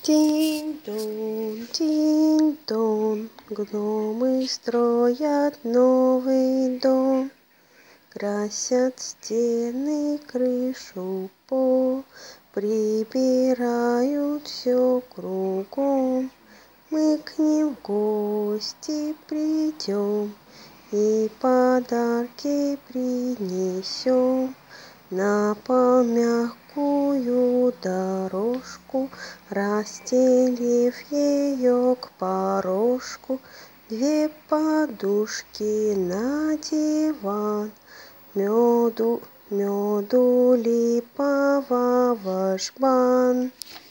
Тинь-тон, гномы строят новый дом, красят стены, крышу, пол, прибирают все кругом. Мы к ним в гости придем и подарки принесем. На пол мягкую дорожку, расстелив ее к порожку, две подушки на диван, меду липового жбан.